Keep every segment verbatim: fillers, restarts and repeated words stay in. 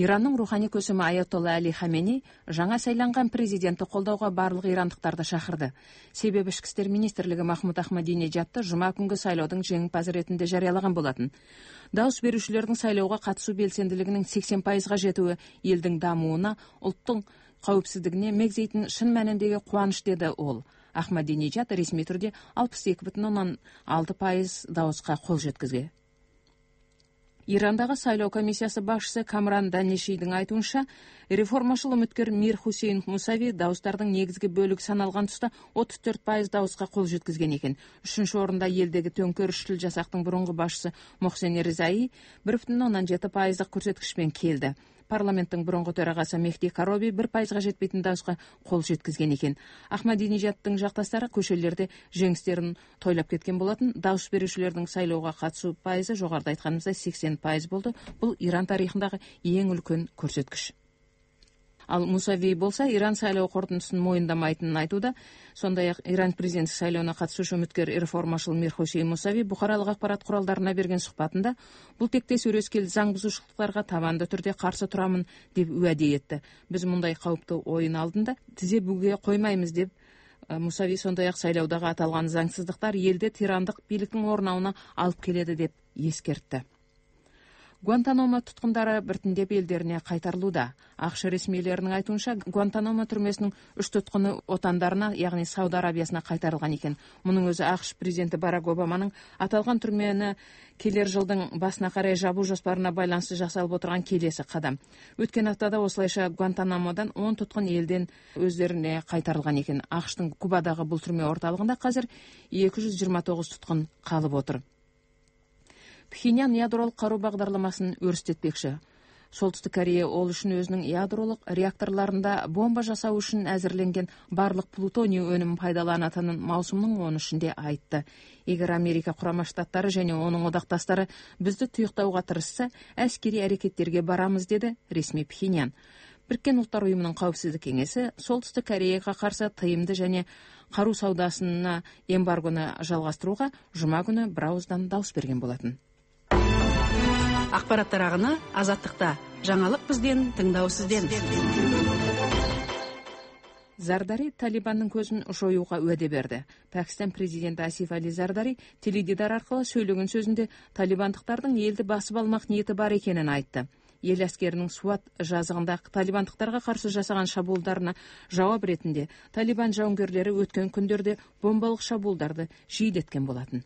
Иранның рухани көсемі Аятолла Али Хамени жаңа сайланған президентті қолдауға барлық ирандықтарды шақырды. Себебі ішкі істер министрлігі Махмуд Ахмадинежадты жұма күнгі сайлаудың жеңімпазы ретінде жариялаған болатын. Дауыс берушілердің сайлауға қатысу белсенділігінің сексен пайызға жетуі елдің дамуына, ұлттың қауіпсіздігіне мегзейтін шын мәніндегі қуаныш, деді ол. Ахмадинежад ресми түрде алпыс екі бүтін оннан алты пайыз дауысқа қол жеткізген. Ирандағы сайлау комиссиясы басшысы Камран Данешидің айтуынша, реформашыл үміткер Мир Хусейн Мусави дауыстардың негізгі бөлігі саналған тұста отыз төрт пайыз дауысқа қол жеткізген екен. Үшінші орында елдегі төңкерісшіл жасақтың бұрынғы басшысы Мохсен Ризаи бір бүтін оннан жеті пайыздық көрсеткішпен келді. Парламенттің бұрынғы төрағасы Мехди Кароби бір пайызға жетпейтін дауысқа қол жеткізген екен. Ахмадинежадтың жақтастары көшелерде жеңістерін тойлап кеткен болатын. Дауыс берушілердің сайлауға қатысу пайызы жоғарыда айтқанымыздай сексен пайыз болды. Бұл Иран тарихындағы ең үлкен көрсеткіш. Ал Мусави болса, Иран сайлау қорытындысын мойындамайтынын айтуда. Сондай-ақ Иран президенттік сайлауына қатысушы үміткер реформашыл Мир Хусейн Мусави бұқаралық ақпарат құралдарына берген сұхбатында бұл тектес өрескел заң бұзушылықтарға табанды түрде қарсы тұрамын деп уәде етті. Біз мұндай қауіпті ойын алдында тізе бүгуге қоймаймыз деп Мусави сондай-ақ сайлаудағы аталған заңсыздықтар елде тирандық биліктің орнауына алып келеді деп ескертті. Гуантанамо тұтқындары біртіндеп елдеріне қайтарылуда. Ақш ресмилерінің айтуынша, Гуантанамо түрмесінің үш тұтқыны отандарына, яғни Сауд Арабиясына қайтарылған екен. Мұның өзі Ақш президенті Барак Обаманың аталған түрмені келер жылдың басына қарай жабу жоспарына байланысты жасалып отырған келесі қадам. Өткен аптада осылайша Гуантанамодан он тұтқын елден өздеріне қайтарылған екен. Ақштың Кубадағы бұл түрме орталығында қазір екі жүз жиырма тоғыз тұтқын қалып отыр. Пхеньян ядролық қару бағдарламасын өрістетпекші. Солтүстік Корея ол үшін өзінің ядролық реакторларында бомба жасау үшін әзірленген барлық плутоний өнімін пайдаланатынын маусымның он үшінде айтты. Егер Америка құрама штаттары және оның одақтастары бізді тұйықтауға тырысса, әскери әрекеттерге барамыз, деді ресми Пхеньян. Біріккен ұлттар ұйымының қауіпсіздік кеңесі Солтүстік Кореяға қарсы тыйымды және қару саудасына эмбаргоны жалғастыруға жұма күні бірауыздан дауыс берген болатын. Ақпараттар ағыны Азаттықта. Жаңалық бізден, тыңдау сізден. Зардари Талибанның көзін жоюға уәде берді. Пәкістан президенті Асиф Али Зардари теледидар арқылы сөйлеген сөзінде талибандықтардың елді басып алмақ ниеті бар екенін айтты. Ел әскерінің Суат жазығында талибандықтарға қарсы жасаған шабуылдарына жауап ретінде талибан жауынгерлері өткен күндерде бомбалық шабуылдарды жиілеткен болатын.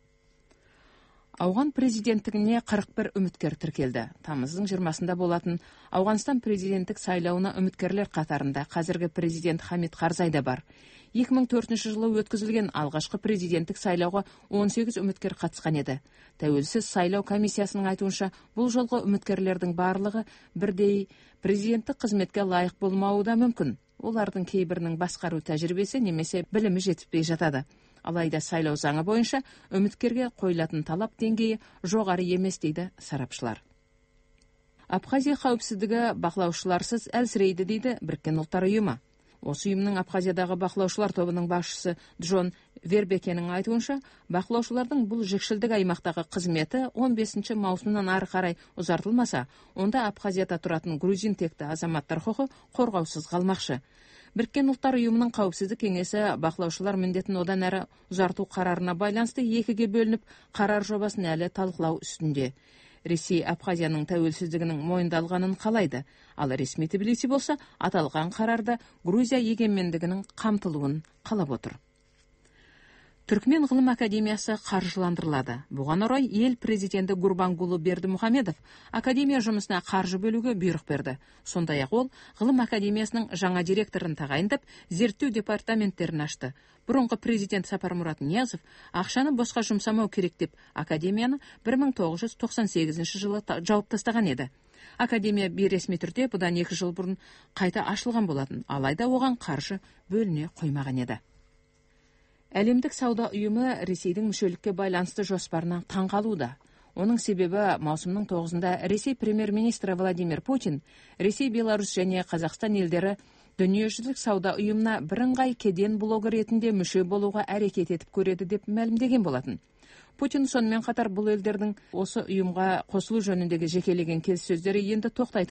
Ауған президенттігіне қырық бір үміткер тіркелді. Тамыздың жиырмасында болатын Ауғанстан президенттік сайлауына үміткерлер қатарында қазіргі президент Хамид Карзай да бар. екі мың төртінші жылы өткізілген алғашқы президенттік сайлауға он сегіз үміткер қатысқан еді. Тәуелсіз сайлау комиссиясының айтуынша, бұл жолғы үміткерлердің барлығы бірдей президенттік қызметке лайық болмауы да мүмкін. Олардың кейбірінің басқару тәжірибесі немесе білімі жетіспей жатады. Алайда сайлау заңы бойынша үміткерге қойылатын талап деңгейі жоғары емес, дейді сарапшылар. Абхазия қауіпсіздігі бақылаушыларсыз әлсірейді, дейді Біріккен ұлттар ұйымы. Осы ұйымның Абхазиядағы бақылаушылар тобының басшысы Джон Вербекенің айтуынша, бақылаушылардың бұл жікшілдік аймақтағы қызметі он бесінші маусымнан ары қарай ұзартылмаса, онда Абхазияда тұратын грузин текті азаматтар құқы қорғаусыз қалмақшы. Біріккен ұлттар ұйымының қауіпсіздік кеңесі бақылаушылар міндетін одан әрі ұзарту қарарына байланысты екіге бөлініп, қарар жобасын әлі талқылау үстінде. Ресей Абхазияның тәуелсіздігінің мойындалғанын қалайды, ал ресми Тбилиси болса, аталған қарарда Грузия егемендігінің қамтылуын қалап отыр. Түркмен ғылым академиясы қаржыландырылады. Бұған орай ел президенті Гурбангулы Бердімұхамедов академия жұмысына қаржы бөлуге бұйрық берді. Сондай-ақ ол ғылым академиясының жаңа директорын тағайындап, зерттеу департаменттерін ашты. Бұрынғы президент Сапармұрат Ниязов ақшаны босқа жұмсамау керек деп академияны бір мың тоғыз жүз тоқсан сегізінші жылы жауып тастаған еді. Академия бейресми түрде бұдан екі жыл бұрын қайта ашылған болатын, алайда оған қаржы бөліне қоймаған еді. Әлемдік сауда ұйымы Ресейдің мүшелікке байланысты жоспарынан таңғалуда. Оның себебі маусымның тоғызында Ресей премьер-министрі Владимир Путин, Ресей, Беларусь және Қазақстан елдері дүниежүзілік сауда ұйымына бірыңғай кеден блогы ретінде мүше болуға әрекет етіп көреді деп мәлімдеген болатын. Путин сонымен қатар бұл елдердің осы ұйымға қосылу жөніндегі жекелеген келіссөздері енді тоқтайтын